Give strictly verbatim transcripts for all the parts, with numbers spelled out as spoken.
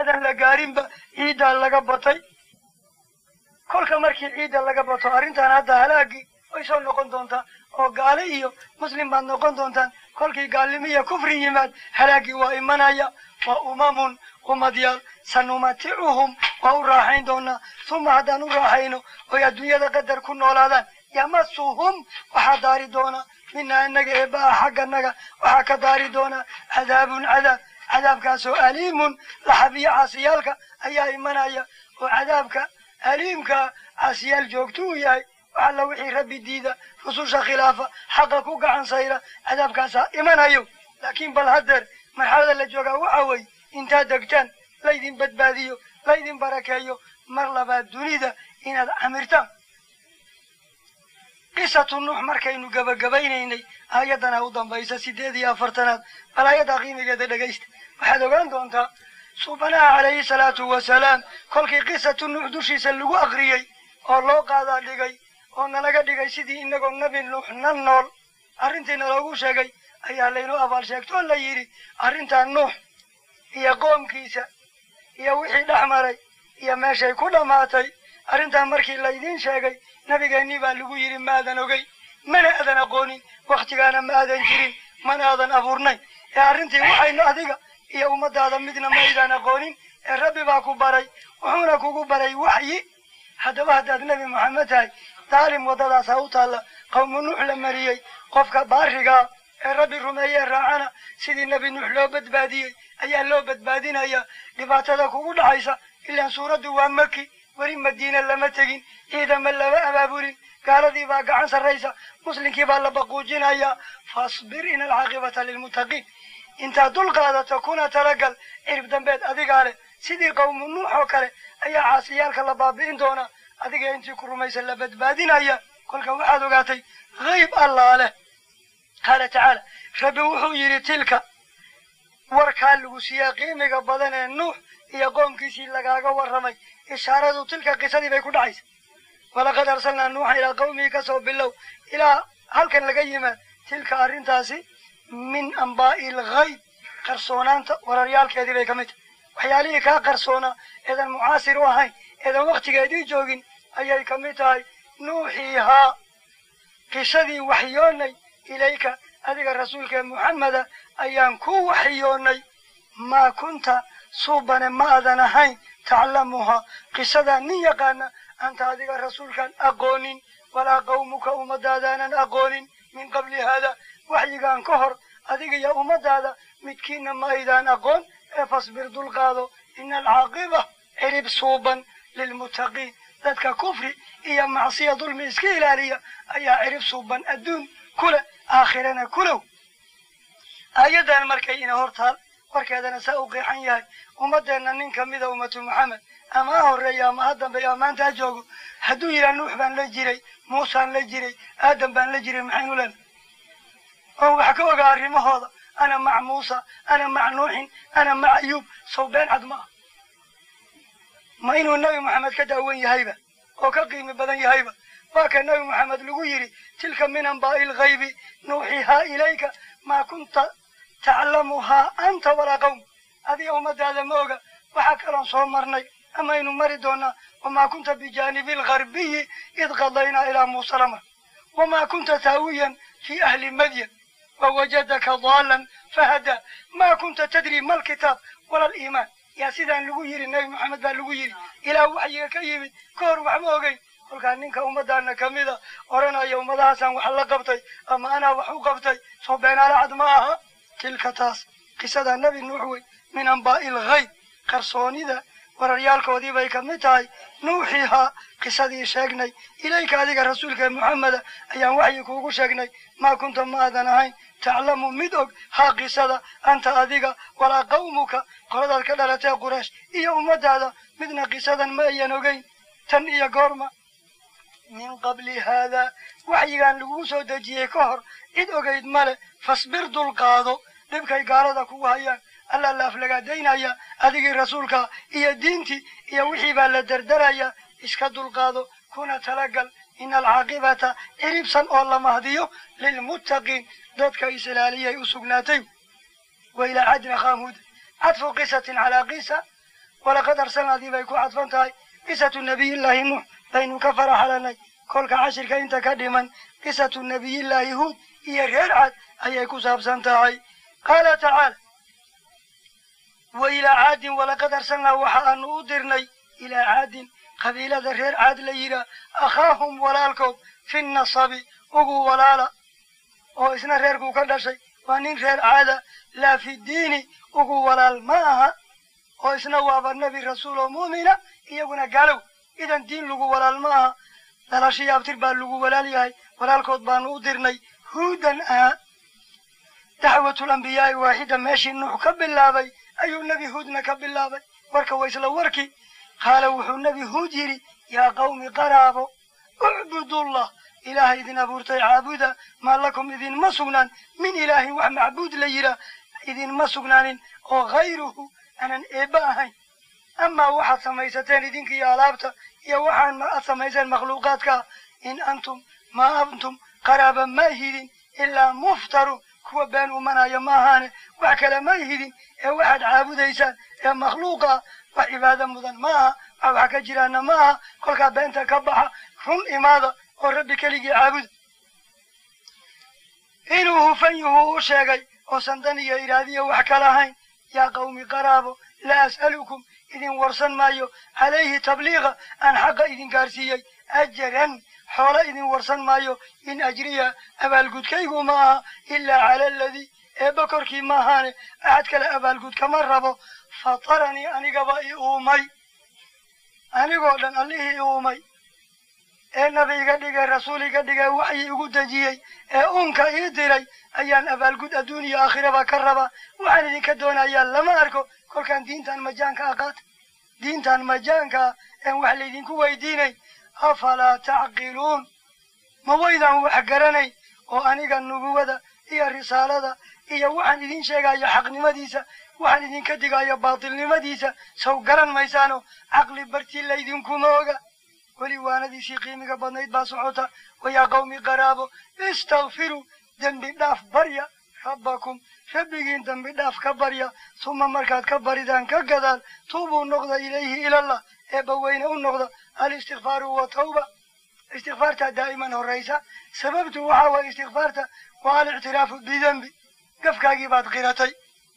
intadan la gaarinba ciiddaa laga batay kolka markii ciidda laga bato arrintan hadda halaagii way soo noqon doontaa oo gaale iyo muslim baad noqon doontaan kolkii gaalnimo iyo kufri yimaad halaagii waa imanaya waa umamun umadyaal sanumaticuhum waa u raaxayn doonaa uma haddaan u raaxayno oy adduunyada qadar ku noolaadaan yamasuhum waxaa daari doonaa minaa inaga eebaa xagganaga waxaa ka daari doonaa cadaabun cadaab cadaabkaasoo aliimun laxabiyo caasiyaalka ayaa imanaya oo cadaabka aliimka caasiyaal joogto u yahay waxalla wixii rabbi diida rususha khilaafa xaqa ku gacan sayra cadaabkaasaa imanayo laakiin bal haddeer marxalada la joogaa waxa weeye intaad degtaan laydin badbaadiyo laydin barakeeyo mar labaad dunida inaad camirtaan qisatu nuux markaynu gabagabaynaynay aayaddana u dambaysa sideed iyo afartanaad bal aayadda qiimigeeda dhegaysta waxaad ogaan doontaa subanaha calayhi salaatu wasalaam kolkii qisatu nuux dushiisa lagu akriyey oo loo qaadaa dhigay oo nalaga dhigay sidii inagoo nabi nuux na nool arrintii naloogu sheegay ayaa laynoo abaal sheegto oo la yidhi arrintaa nuux iyo qoomkiisa iyo wixii dhex maray iyo meeshay ku dhammaatay arrintaa markii laydiin sheegay nabigeennii baa lagu yidhi maadan ogey mana aadan aqoonin wakhtigaana ma aadan jirin mana aadan abuurnayn ee arrintii waxaynu adiga iyo ummadaada midna ma aydan aqoonin ee rabbi baa ku baray wuxuuna kugu baray waxyi haddaba haddaad nebi maxamed tahay daalim waddadaas ha u taalla qawmu nuux la mariyey qofka baarigaa ee rabbi rumeeyee raacana sidii nebi nuux loo badbaadiyey ayaa loo badbaadinaya dhibaatada kugu dhacaysa ilaan suuraddu waa maki weli madiina lama tegin ciidama lama abaabulin gaaladii baa gacan sarraysa muslimkii baa la baquujinaya fasbir ina alcaaqibata lilmuttaqiin intaad dul qaadato kuna talagal cirib dambeed adigaa leh sidii qawmu nuux oo kale ayaa caasiyaalka la baabi'in doona adiga intii ku rumaysan la badbaadinaya kolka waxaad ogaatay hayb allaa leh qaala tacaala rabbi wuxuu yidhi tilka warkaa lagu siiyaa qiimiga badan ee nuux iyo qoomkiisii lagaaga warramay ishaaradu tilka qisadii bay ku dhacaysa walaqad arsalnaa nuuxa ilaa qawmihi kasoo bilow ilaa halkan laga yimaad tilka arrintaasi min ambaa'i ilghayb qarsoonaanta wararyaalkeedii bay ka mid tahay waxyaalihii kaa qarsoonaa eedan mucaasir u ahayn eedan wakhtigeedii joogin ayay ka mid tahay nuuxiihaa qisadii waxyoonay ilayka adiga rasuulkee muxameda ayaan ku waxyoonay maa kunta suubane ma aadan ahayn taclamuhaa qisadaa nin yaqaana anta adiga rasuulkaan aqoonin walaa qawmuka ummadaadaanan aqoonin min qabli haada waxyigaan ka hor adiga iyo ummadaada midkiina ma aydaan aqoon ee fasbir dulqaado ina alcaaqiba cirib suuban lilmuttaqiin dadka kufri iyo macsiya dulmi iska ilaaliya ayaa cirib suuban adduun kule aakhirana kulow aayaddan markay ina hortaal warkeedana saa u qeexan yahay ummadeenna nin kamida ummatu maxamed ama ha horreeya ama ha dambeeya ama maanta ha joogo hadduu yidhaha nuux baan la jiray muusaan la jiray aadam baan la jiray maxaynu lena oo wax ka ogaa arrimahooda ana mac muusa ana mac nuuxin ana mac ayuub sow been cad ma ah ma inuu nabi maxamed ka daawan yahayba oo ka qiimi badan yahayba waa ka nabi maxamed lagu yidhi tilka min ambaa'i ilghaybi nuuxihaa ilayka maa kunta taclamuhaa anta walaa qawm adiga ummadaada ma oga waxaa kaloon soo marnay amaynu mari doonaa wamaa kunta bijaanibi algarbiyi id qadaynaa ilaa muusa lamar wamaa kunta taawiyan fii ahli madyan wawajadaka daalan fahadaa maa kunta tadri ma alkitaab wala aliimaan yaa sidaan lagu yidhi nebi maxamed baa lagu yidhi ilaa waxyiga ka yimid ka hor wax ma ogeyn kolkaa ninka ummadaana kamida odhanaya ummadahaasaan wax la qabtay ama anaa wax u qabtay soo beenaala cad ma aha tilka taas qisadaa nebi nuux wey min ambaa'i ilghayb qarsoonida wararyaalkoodii bay ka mid tahay nuuxihaa qisadii sheegnay ilayka adiga rasuulka muxameda ayaan waxyi kuugu sheegnay maa kunta ma aadan ahayn taclamu mid og haa qisada anta adiga walaa qawmuka qoladaad ka dhalatee quraysh iyo ummadaada midna qisadan ma ayan ogeyn tan iyo goorma min qabli haadaa waxyigaan lagugu soo dejiyey ka hor cid ogeyd male fasbir dulqaado dhibkay gaalada kugu hayaan alla la aflagaadaynaya adigii rasuulka iyo diintii iyo wixii baa la derderaya iska dulqaado kuna talagal ina alcaaqibata ciribsan oo la mahdiyo lilmuttaqiin dadka is-ilaaliyay u sugnaatay wa ilaa cadna khaamud cadfu qisatin calaa qisa walaqad arsalnaadii bay ku cadfan tahay qisatu nabiyillaahi nuux baynu ka faraxalanay kolka cashirka inta ka dhiman qisatu nabiyillaahi huud iyo reer caad ayay ku saabsan tahay qaala tacaala wa ilaa caadin walaqad arsalnaa waxa aanu u dirnay ilaa caadin qabiilada reer caad la yidhaah akhaahum walaalkood fi nasabi ugu walaala oo isna reerkuu ka dhashay waa nin reer caada laa fi diini ugu walaal ma aha oo isna waaba nebi rasuul oo mu'mina iyaguna gaalow idan diin lagu walaal ma aha dhalashiyo abtir baa lagu walaal yahay walaalkood baanu u dirnay huudan aha dacwatul ambiyaa'i waaxida meeshii nuux ka bilaabay ayuu nebi huudna ka bilaabay warka waa isla warkii qaala wuxuu nebi huud yidhi yaa qawmi qaraabo ucbudullah ilaahay idin abuurtay caabuda maa lakum idinma sugnaan min ilaahin wax macbuud la yidhaah idinma sugnaanin oo hayruhu aanan eebba ahayn amaa waxaad samaysateen idinkiiyo alaabta iyo waxaan aad samayseen makhluuqaadkaa in antum maa antum qaraaba ma ihidin ilaa muftaruun kuwa been umanaya ma ahaane wax kale ma ihidin ee waxaad caabudaysaan ee makhluuqa ah wax cibaado mudan ma aha wax wax ka jiraana ma aha kolkaa beenta ka baxa run imaada oo rabbi keligii caabuda inuu hufan yuhuu u sheegay oosan dan iyo iraadiya wax kala ahayn yaa qawmi qaraabo laa as'alukum idin warsan maayo calayhi tabliiqa aan xaqa idin gaarsiiyey ajaran xoolo idin warsan maayo in ajriya abaalgudkaygu ma aha ilaa cala aladii eebba korkii ma ahaane axad kale abaalgud kama rabo fataranii anigaba i uumay anigoo dhan allihii i uumay ee nabi iga dhigay rasuul iga dhigay waxyi igu dejiyey ee uunka ii diray ayaan abaalgud adduun iyo aakhiraba ka rabaa waxaan idinka doonayaa lama arko kolkaan diintan majaanka aqaata diintan majaankaa een wax laydinku weydiinay afalaa tacqiluun ma waydaan wax garanayn oo aniga nubuwada iyo risaalada iyo waxaan idin sheegayo xaqnimadiisa waxaan idinka digayo baatilnimadiisa saw garan maysaano caqli bartii laydinkuma oga weli waanadiisii qiimiga badnayd baa socota wayaa qawmi qaraabo istakfiruu dembi dhaaf barya rabbakum rabbigiin dembi dhaaf ka barya suma markaad ka baridaan ka gadaal tuubuu noqda ilayhi ilallah eebba weyne u noqda alistikfaaru wa tawba istikfaartaa daa'iman horraysa sababtu waxaa waye istikfaarta waa alictiraafu bidembi gafkaagii baad qiratay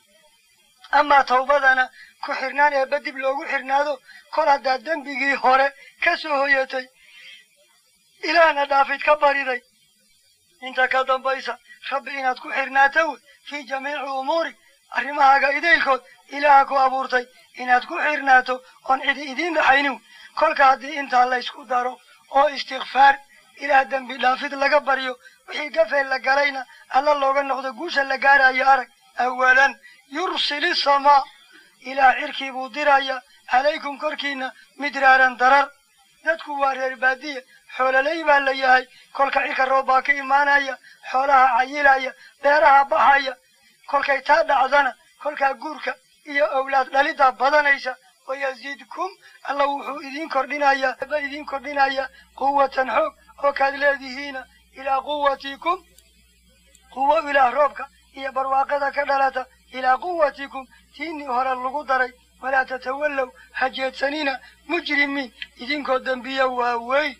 amaa tawbadana ku xirnaan eebba dib loogu xirnaado kol haddaad dembigii hore ka soo hoyatay ilaahna dhaafid ka bariday inta ka dambaysa rabbi inaad ku xirnaato wey fii jamiici umuuri arrimahaaga idaylkood ilaaha ku abuurtay inaad ku xirnaato oon cidi idiin dhaxaynin kolka haddii intaa laysku daro oo istikfaar ilaah dembi dhaafid laga baryo wixii gafeel la galayna alla looga noqdo guusha la gaarayo arag awalan yursili samaa ilaah cirkii buu diraya calaykum korkiina midraaran darar dadku waa reer baadiye xoololey baa la yahay kolka cirka roob baa ka imaanaya xoolaha cayilaya beeraha baxaya kolkay taa dhacdana kolkaa guurka iyo awlaad dhalidda badanaysa wayazidkum alla wuxuu idin kordhinayaa ba idin kordhinaya quwatan xoog oo kaad leedihiina ilaa quwatikum quwo ilaah roobka iyo barwaaqada ka dhalata ilaa quwatikum tiinii hore lagu daray walaa tatawallow ha jeedsanina mujrimiin idinkoo dembiya waaweyn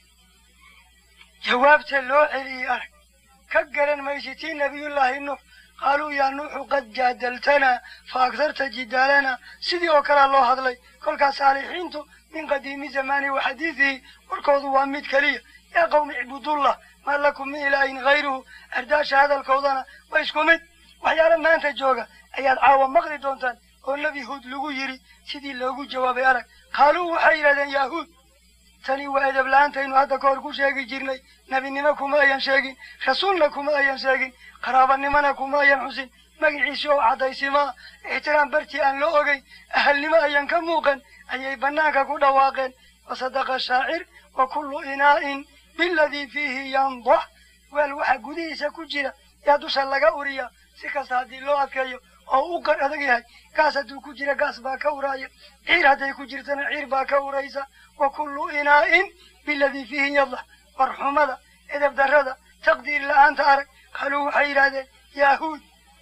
jawaabta loo celiyey arag ka garan maysitii nabiyullaahi nuux qaaluu yaa nuuxu qad jaadaltanaa fa agtarta jidaalana sidii oo kalea loo hadlay kolkaas saalixiintu min qadiimi zamaani wa xadiidihi warkoodu waa mid keliya yaa qawmi icbudullah maa lakum min ilaahin hayruhu ardaasha hadalkoodana waa isku mid waxyaala maanta jooga ayaad caawa maqli doontaan oo nebi huud lagu yidhi sidii loogu jawaabay arag qaaluu waxay yidhahdeen yahuud tani waa edeb la-aantaynu hadda ka hor ku sheegi jirnay nebinimo kuma ayan sheegin rasuulna kuma ayan sheegin qaraabanimona kuma ayan xusin magiciisi oo caddaysimaa ixtiraam bartii aan loo ogeyn ahalnimo ayan ka muuqan ayay bannaanka ku dhawaaqeen wasadaqa shaacir wa kullu inaa'in biladii fiihi yandax weel waxa gudihiisa ku jira yaa dusha laga uriya si kasta haddii loo adkeeyo oo u qar adag yahay gaas hadduu ku jira gaas baa ka uraaya ciir hadday ku jirtana ciir baa ka uraysa wa kullu inaa'in biladii fiihi yandax warxumada edeb darrada taqdiir la-aanta arag qaaluu waxay yidhahdeen yahuud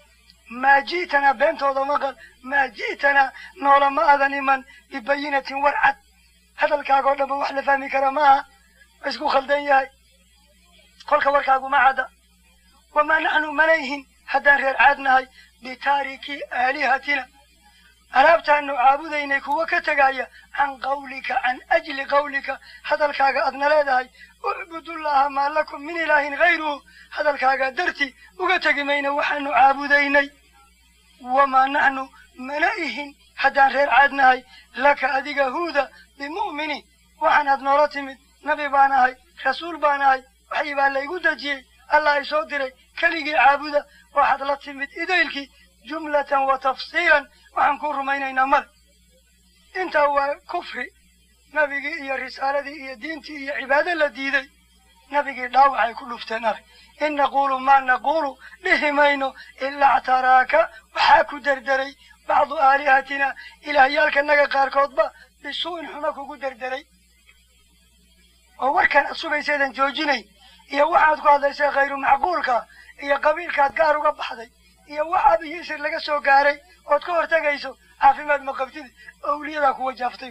maa ji'tanaa beentooda maqal maa ji'tanaa noola ma adan iman bibayinatin war cad hadalkaagoo dhanba wax la fahmi kara maaha wa isku khaldan yahay kolka warkaagu ma cadda wamaa naxnu manayhin haddaan reer caadnahay bitaariki aalihatina alaabtaanu caabudaynay kuwa ka tegaya can qawlika can ajli qawlika hadalkaaga adna leedahay ucbudullaha maa lakum min ilaahin hayruhu hadalkaaga darti uga tegi mayna waxaanu caabudaynay wamaa naxnu mana ihin haddaan reer caadnahay laka adiga huuda bimu'miniin waxaan aad noola timid nabi baan ahay rasuul baan ahay waxii baa laygu dejiyey allah ay soo diray keligii caabuda waxaad la timid idaylkii jumlatan wa tafsiilan waxaan ku rumaynaynaa male intaa waa kufri nabigii iyo risaaladii iyo diintii iyo cibaado la diiday nabigii dhaawacay ku dhufteen arag in naquulu maa naquulu dhihi mayno ilaa ctaraaka waxaa ku derderay bacdu aalihatina ilaahyaalkanaga qaarkoodba bisuu'in xuma kugu derderay oo warkaan aad sugayseedan joojinayn iyo waxaad ku hadlaysay khayru macquulka iyo qabiilkaad gaar uga baxday iyo waxaad iyo isir laga soo gaaray ood ka hortegayso caafimaad ma qabtid awliyadaa kuwa jaaftay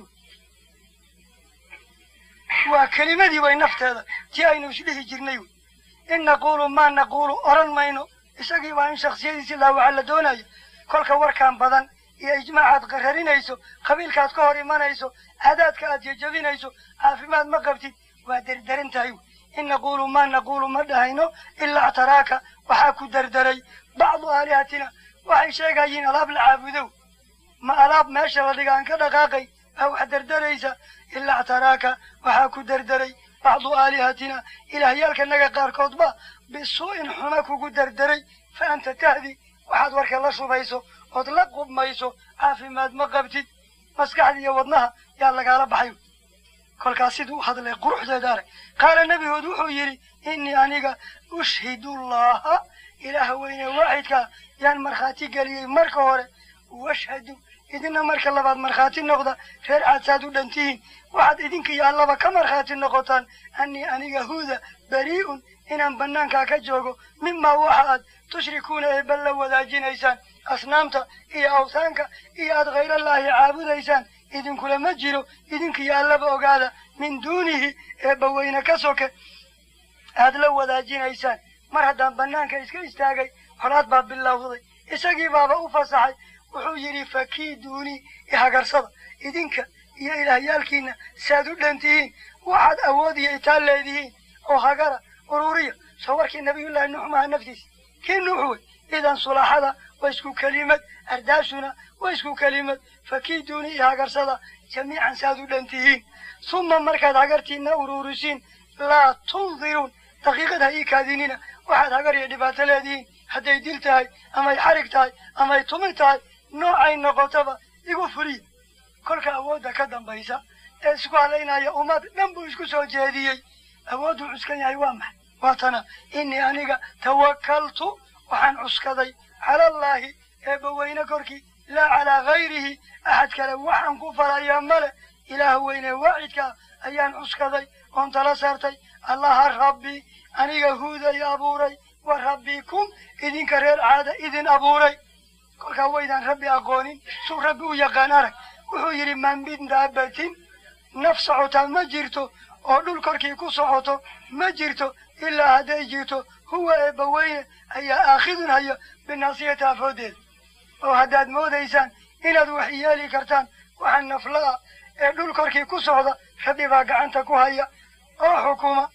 waa kelimadii way nafteeda tii aynu isdhihi jirnay wy in naquulu maa naquulu oran mayno isagii waa in shaksiyadiisi laawaca la doonayo kolka warkaan badan iyo ijmaacaad qararinayso qabiilkaad ka hor imanayso cadaadka aad jejabinayso caafimaad ma qabtid waa derderan tahay wy in naquulu maa naquulu ma dhahayno ilaa ctaraaka waxaa ku derderay bacdu aalihatina waxay sheegayiin alaab la caabudow ma alaab meesha la dhiga aan ka dhaqaaqay baa wax derderaysa ilaa ctaraaka waxaa ku derderay bacdu aalihatina ilaahyaalkanaga qaarkoodba bisuu'in xuma kugu derderay fa anta tahdi waxaad warka la shubayso ood la qubmayso caafimaad ma qabtid maskaxda iyo wadnaha yaa lagaala baxay kolkaas siduu u hadlay quruxdeeda arag qaala nebigood wuxuu yidhi innii aniga ushhidullaha ilaaha weyne waaxidka yaan markhaati geliyey marka hore washhadu idina marka labaad markhaati noqda reer caad saad u dhantihiin waxaad idinka iyo allaba ka markhaati noqotaan annii aniga huuda barii'un inaan bannaankaa ka joogo mimaa waxa aad tushrikuuna ee bal la wadaajinaysaan asnaamta iyo awtaanka iyo aad khayrallaahi caabudaysaan idinkula ma jiro idinkiyo allaba ogaada min duunihi eebbaweyne ka soke aad la wadaajinaysaan mar haddaan bannaanka iska istaagay colaad baa bilowday isagii baaba u fasaxay wuxuu yidhi fakiiduunii ihagarsada idinka iyo ilaahyaalkiina saad u dhantihiin waxaad awood iyo itaal leedihiin oo hagara ururiya soo warkii nabiyullaahi nuux maha naftiisa kii nuux wey idan sulaaxada waa isku kelimad ardaashuna waa isku kelimad fakiiduunii ihagarsada jamiican saad u dhantihiin suma markaad hagartiina ururisiin laa tundiruun daqiiqad ha ii kaadinina waxaad hagar iyo dhibaato leedihiin hadday dil tahay amay xarig tahay amay tumi tahay noocay noqotaba igu fuliya kolka awoodda ka dambaysa ee isku halaynaya ummad dhan buu isku soo jeediyey awoodduu cuskan yahay waa maxay waatana innii aniga tawakaltu waxaan cuskaday calallaahi eebbaweyne korkii laa calaa hayrihi axad kale waxaan ku falayaa male ilaah weyne waacidkaa ayaan cuskaday oon tala saartay allaha rabbi aniga huuday abuuray wa rabbikum idinka reer caada idin abuuray kolkaa waydaan rabbi aqoonin suu rabbi u yaqaan arag wuxuu yidhi maa min daabatin naf socotaa ma jirto oo dhul korkii ku socoto ma jirto ilaa hadday jirto huwa eebbaweyne ayaa aakhidun haya binaasiyata afoodeeda oo haddaad moodaysaan inaad wax yeeli kartaan waxaa nafla ah ee dhul korkii ku socda rabbi baa gacanta ku haya oo xukuma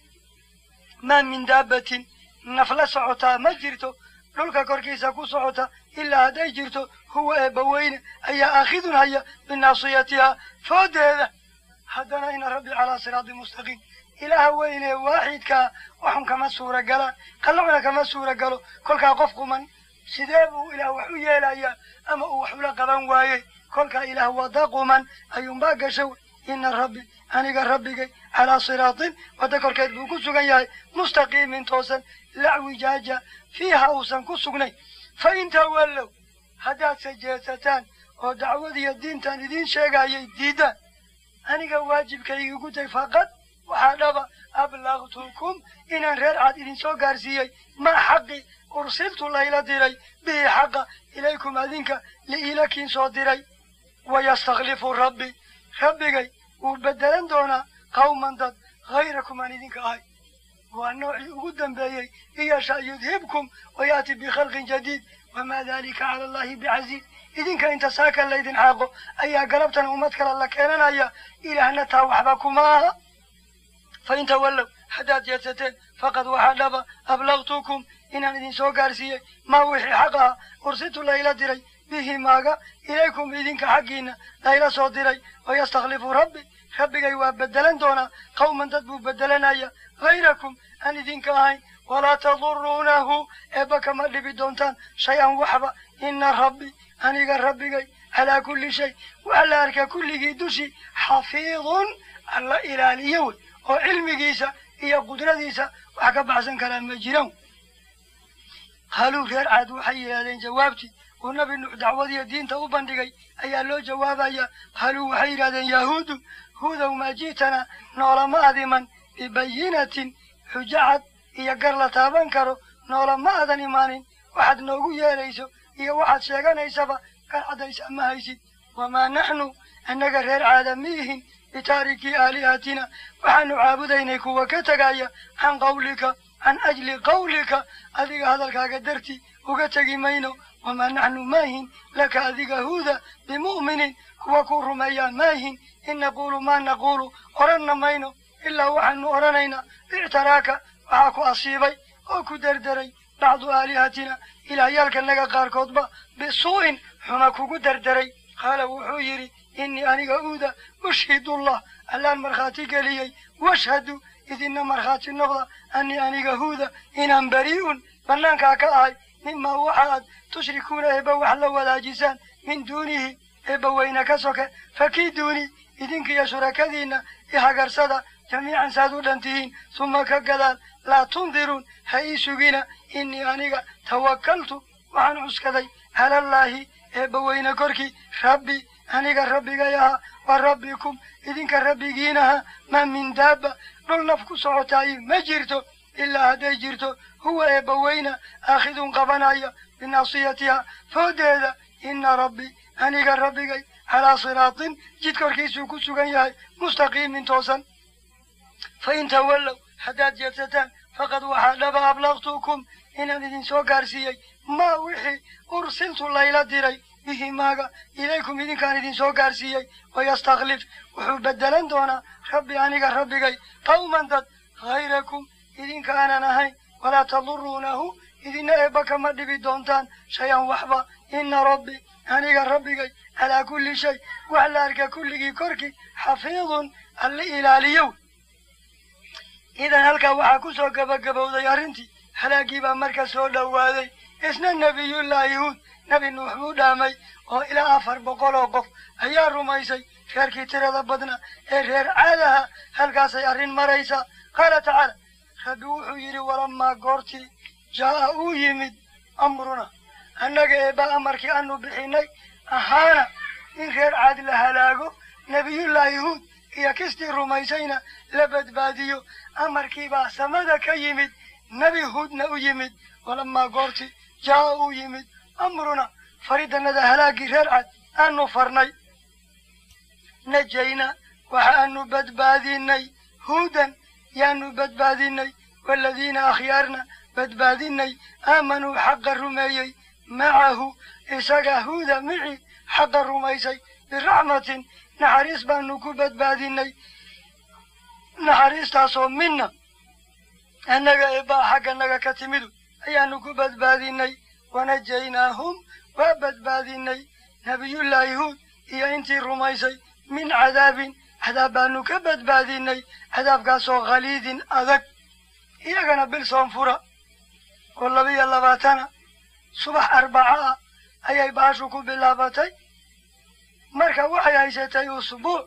maa min daabatin nafla socotaa ma jirto dhulka korkiisa ku socota ilaa hadday jirto huwa eebbaweyne ayaa aakhidun haya binaasiyatihaa foodeeda haddana ina rabbi calaa siraati mustaqiim ilaaha weyne waaxidkaa waxun kama suura galaan qallocna kama suura galo kolkaa qof quman sidee buu ilaah wax u yeelayaa ama uu wax ula qaban waayey kolkaa ilaah wada quman ayuunbaa gashow ina rabbi aniga rabbigay calaa siraatin wadda korkeed buu ku sugan yahay mustaqiimin toosan lacwijaaja fiiha uusan ku sugnayn fa in tawallow haddaad sajeesataan oo dacwadiyo diintan idiin sheegayay diidaan aniga waajibkaygi ugu teg faqad waxaa dhaba ablaqtukum inaan reer caad idinsoo gaarsiiyey maa xaqi أرسلت الليلة ديري به حقا إليكم أذنك لإلكين صو ديري ويستغلف ربي ربي وبدلن دونا قوما ضد غيركم عن إذنك آي والنوع قدام بيي يشاء يذهبكم ويأتي بخلق جديد وما ذلك على الله بعزيز إذنك أنت ساكا ليدن حاقو أيها قلبتنا أمتك الله كينا أيها إلى أن تاوحبكما فإن تولوا حداد يتتين فقد وحدب أبلغتكم إن أن سو قارسيه ما وحي حقها أرسلت الليلة ديري به ماغا إليكم إذنك حقين ليلة سو ديري ويستغلف ربي ربي يواب بدلن دونا قوما تدبو بدلن أيها غيركم أن إذنك هاي ولا تضرونه إبك مالي بدونتان شيئا وحبا إن ربي أنيق ربي على كل شيء وعلى أرك كل دوشي حفيظ على إلى اليوم وعلم جيسا هي قدرة جيسا وحكى عن كلام مجرم قالوا غير عدو حي هذين جوابتي والنبي دعوة الدين توبان دقي أي له جواب أي قالوا حي هذين يهود هود وما جيتنا نور ماذما ببينة حجعت هي قرلة تابنكرو نور ماذا إيمان واحد نوغو ياليسو هي واحد شيغان يسبا كان عديس أما هيسي وما نحن أنك غير عالميهن بتاركي آلهتنا وحن عابدينك وكتغايا عن قولك عن أجل قولك أذيك هذا الكاقدرتي وكتغي مينو وما نحن ماهن لك أذيك هوذا بمؤمن وكور ميا ماهن إن نقول ما نقول أرنا مينو إلا وحن أرنينا اعتراك وعاكو أصيبي وكو دردري بعض آلهتنا إلى يالك لك قاركوضبا بسوء حماكو دردري قال وحيري إني أنيق أودا أشهد الله ألا المرخاتي قليي واشهدوا إذن مرخاتي النغضة أني أنيق هودا إن بريء بلانك أكاي مما وحاد تشركون إبا وحلا ولا جسان من دونه إبا وينك سوك فكيدوني إذنك يا شركذين إحقر صدا جميعا سادو لانتهين ثم كقدال لا تنظرون هايسوغين إني أنيق توكلت وعن عسكدي على الله إبا وينكوركي ربي أنيق ربي يا وربكم إذنك ربي جينها ما من دابة نول نفكو سعوتاي ما جيرتو إلا هدي جيرتو هو إبوينا آخذ قبنايا بناصيتها فوديدا إن ربي أنيق ربي على صراط جدكور كيسو كسوغن مستقيم من توسن فإن تولوا حداد جلستان فقد وحلب أبلغتكم إن أذن سو قارسيي ما وحي أرسلت الليلة ديري به ماغا إليكم إذن كان إذن سو قارسيي ويستغلف وحب بدلن دونا ربي أنيق ربي قوما ضد غيركم إذن كان نهي ولا تضرونه إذن إبك مدبي دونتان شيئا وحبا إن ربي أنيق ربي على كل شيء وعلى أرك كل كركي حفيظ اللي إلى اليوم إذن هلك وحاكو سو قبا قبا وديارنتي هلاكي بامركز سو لوادي اسنا النبي الله يهود نبي نوح مودامي وإلى آفر بقول وقف هيا رميسي خيركي ترى بدنا غير عادها هلكا سيارين مريسا قال تعالى خدوح يري ولما قرتي جاءوا يمد أمرنا أنك إبا أمرك أنه بحيني أحانا إن غير عادل هلاكو نبي الله يهود إيا كستي رميسينا لبد باديو أمرك با سمدك يمد نبي هودنا يمد ولما قرتي جاءوا يمد أمرنا فريدنا ذا هلاكي غير عاد أنه فرني نجينا وحأنه بدباديني هودا يانو بدباديني والذين أخيارنا بدباديني آمنوا حق الرميي معه إساق هودا معي حق الرميسي برحمة نحريس بانوكو بدباديني نحريس تاسو منا أنك إبا حق أنك كتمدو أيانوكو بدباديني ونجيناهم وبدباديني نبي الله يهود إيا انتي الرميسي من عذاب عذابانو كبد باديني عذاب قاسو غليد أذك إيا كان بلسون فرا والله بي الله باتنا صبح أربعة أي باشوكو باللاباتي مركا وحي عيسيتي أسبوع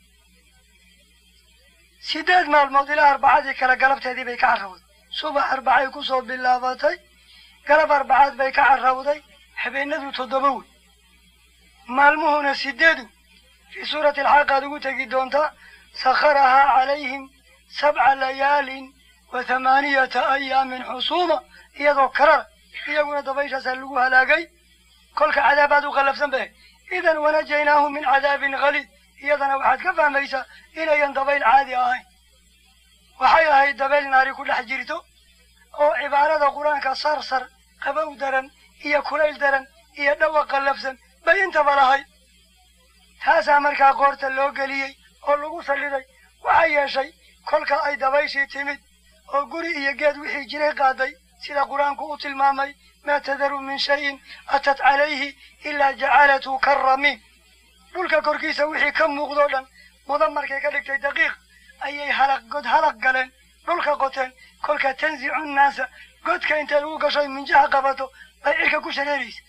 سيداد مع الموضوع أربعة دي كلا قلبت هذي بيك عرفود صبح أربعة يكسو باللاباتي قلب أربعة بيك عرفودي حبين ندو تضبوي مالمهنا سيدادو في سورة الحاقة دقو تجدونتا سخرها عليهم سبع ليال وثمانية أيام حصومة يذكر iyaguna dabayshaasaa lagu halaagay kolka cadaabaad u qallafsan bahe idan wanajaynaahu min cadaabin khaliid iyadana waxaad ka fahmaysaa inayan dabayl caadi ahayn waxay ahayd dabayl naari ku dhex jirto oo cibaarada qur-aanka sarsar qabow daran iyo kulayl daran iyo dhawaq qallafsan bay intaba lahayd taasaa markaa qoorta loo geliyey oo lagu salliday waxay yeeshay kolka ay dabayshii timid oo guri iyo geed wixii jiray qaaday sida qur-aanku u tilmaamay maa tadaru min shayin atat calayhi ilaa jacalathu karramiim dhulka korkiisa wixii ka muuqdoo dhan mudan markay ka dhigtay daqiiq ayay halaq god halaq galeen dhulka qoteen kolka tansicu nnaasa godka intay ugu gashoy minjaha qabato bay cirka ku shareeraysa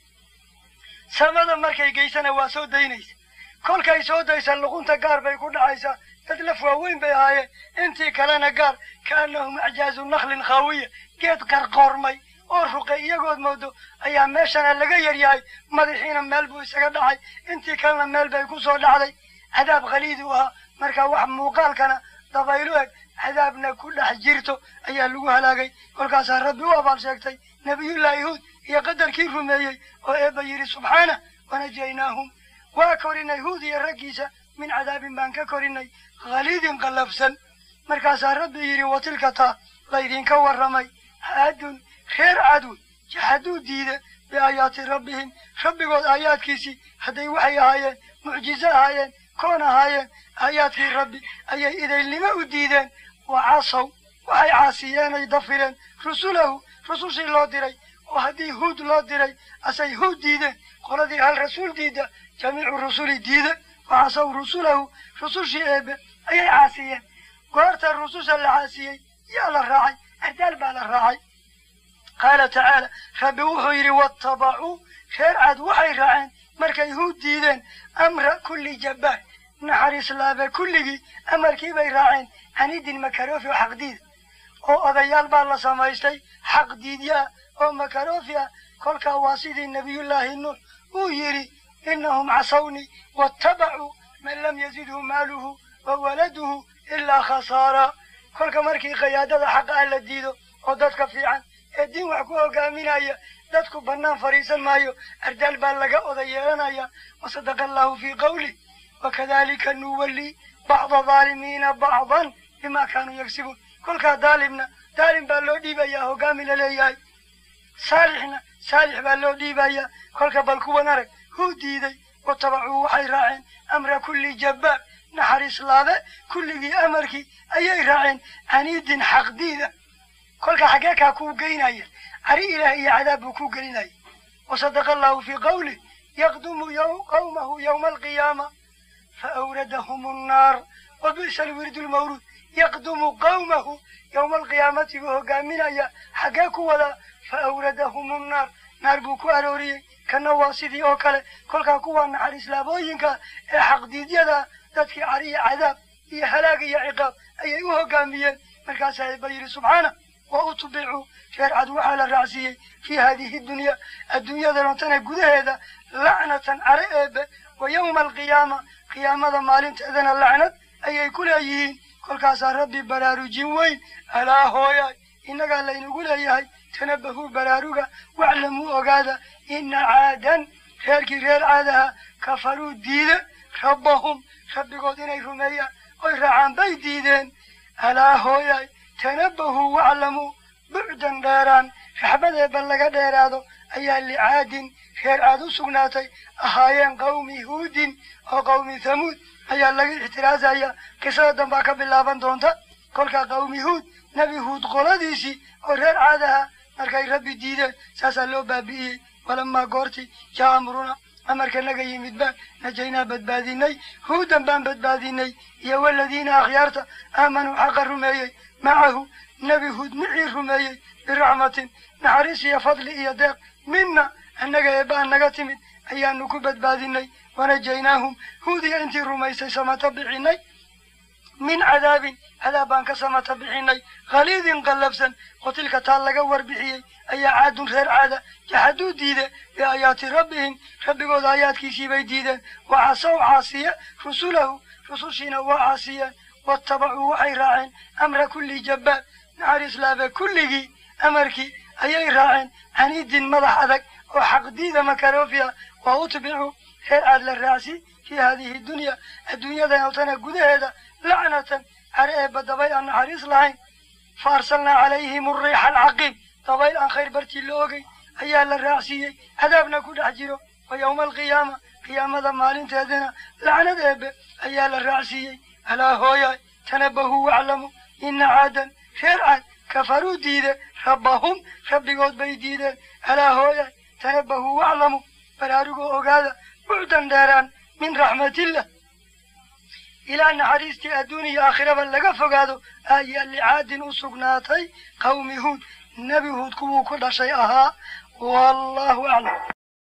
samada markay geysana waa soo daynaysa kolkay soo daysa luqunta gaar bay ku dhacaysaa dad laf waaweyn bay ahaayeen intii kalena gaar kaannahum acjaazu naklin khaawiya geed qarqoormay oo ruqay iyagood moodo ayaa meeshana laga yaryahay madaxiina meel buu isaga dhacay intii kalena meel bay ku soo dhacday cadaab khaliid u ahaa marka wax muuqaalkana dabaylu eg cadaabna ku dhex jirto ayaa lagu halaagay kolkaasaa rabbi u abaal sheegtay nebiyullaahi huud iyo qadarkii rumeeyey oo eebba yidhi subxaana wanajaynaahum waa korinay huud iyo raggiisa min cadaabin baan ka korinay khaliidin qallafsan markaasaa rabbi yidhi watilka taa laydinka warramay haadun reer cadwi jaxaduu diida biaayaati rabbihim rabbigood aayaadkiisii hadday waxay ahaayeen mucjizo ahaayeen koon ahaayeen aayaadkii rabbi ayay idaylnimo u diideen wa casaw waxay caasiyeenay dafireen rusulahu rusushii loo diray oo haddii huud loo diray asay huud diideen qoladii hal rasuul diida jamiicu rusuli diida wa casaw rusulahu rusushii eebe ayay caasiyeen goorta rususha la caasiyey yaa la raacay ardaal baa la raacay qaala tacaala rabbi wuxuu yidhi waattabacuu reer cad waxay raaceen markay huud diideen amra kulli jabbaar naxariis laabe kulligii amarkii bay raaceen anidin makaroofi oo xaqdiida oo odayaal baa la samaystay xaq diidyaa oo makaroofi ah kolkaa waa sidii nebiyullaahi nuux uu yidhi innahum casawnii waattabacuu man lam yazidhu maaluhu wa waladuhu ilaa khasaaraa kolka markii qayaadada xaqa ah la diido oo dadka fiican ee diin wax ku hogaaminaya dadku bannaan fadhiisan maayo ardaal baa laga oda yeelanaya wasadaqa allahu fii qawlih wakadalika nuwalli bacda dhaalimiina bacdan bimaa kaanuu yagsibuun kolkaa daalimna daalim baa loo dhiibayaa hogaami la leeyahay saalixna saalix baa loo dhiibayaa kolka bal kuwan arag huu diiday watabacuu waxay raaceen amra kulli jabbaar naxariis laabe kulligii amarkii ayay raaceen aniidin xaqdiida kolka xaggee kaa kuu geynaya cari ilaah iyo cadaab buu kuu gelinaya wasadaqa allahu fii qawlih yaqdumu qawmahu yawma alqiyaama faawradahum annaar wabi'sa alwirdu lmawruud yaqdumu qawmahu yawma alqiyaamati buu hogaaminaya xaggee ku wadaa faawradahum annaar naar buu ku arooriyey kana waa sidii oo kale kolkaa kuwaa naxariis laabooyinka ee xaqdiidyada dadkii cari iyo cadaab iyo halaag iyo ciqaab ayay u hogaamiyeen markaasaa eebba yidhi subxaana wa utbicuu reer cad waxaa la raacsiiyey fii haadihi dunya adduunyada lontana gudaheeda lacnatan care eebe wa yawma alqiyaama qiyaamada maalinteedana lacnad ayay ku leeyihiin kolkaasaa rabbi baraarujin weyn alaa hooyaay innagaa laynagu leeyahay tanabahuu baraaruga waclamuu ogaada ina caadan reerkii reer caadaha kafaruu diide rabbahum rabbigood inay rumeeyaan oy raacaan bay diideen alaa hooyaay tanabahuu waclamuu bucdan dheeraan raxbadeeba laga dheeraado ayaa licaadin reer caad u sugnaatay ahaayeen qawmi huudin oo qawmi thamuud ayaa laga ixtiraasaya qisada danbaa ka bilaaban doonta kolkaa qawmi huud nebi huud qoladiisii oo reer caadaha markay rabbi diideen saasaa loo baabi'iyey walamaa goortii jaa amruna amarka naga yimid baan najaynaa badbaadinay huudan baan badbaadinay iyo waladiina akhyaarta aamanuu xaqa rumeeyey macahu nebi huud micii rumeeyey biraxmatin naxariis iyo fadli iyo deeq mina annaga eebbaan naga timid ayaanu ku badbaadinay wanajaynaahum huud iyo intii rumaysay samata bixinay min cadaabin cadaab baan ka samata bixinay khaliidin qallafsan qotilka taa laga warbixiyey ayaa caadun reer caada jaxaduu diide biaayaati rabbihim rabbigooda aayaadkiisii bay diideen wa casaw caasiye rusulahu rusushiina waa caasiyeen waattabacuu waxay raaceen amra kulli jabbaar naxariis laabe kulligii amarkii أي راعين عنيد مضح أذك وحقديد مكروفيا وأتبعوا هي عدل الرأسي في هذه الدنيا الدنيا ذا يوتنا قد هذا لعنة عرئ بدبي أن حريص لعين فارسلنا عليهم الريح العقيم طبيل أن خير برتي اللوغي أيها الرأسي عذابنا كل حجره ويوم القيامة قيامة مالين تهدنا لعنة ذهب أيها الرأسي ألا هويا تنبهوا واعلموا إن عادا خير عاد كفروا ديدا ربهم ربي قد بيديدا ألا هويا تنبهوا واعلموا برارقوا أقادا بعدا داران من رحمة الله إلى أن حريستي الدنيا آخرة بلغا فقادوا آية لعاد أسقناتي قوم هود نبي هود كمو كل شيء أها والله أعلم.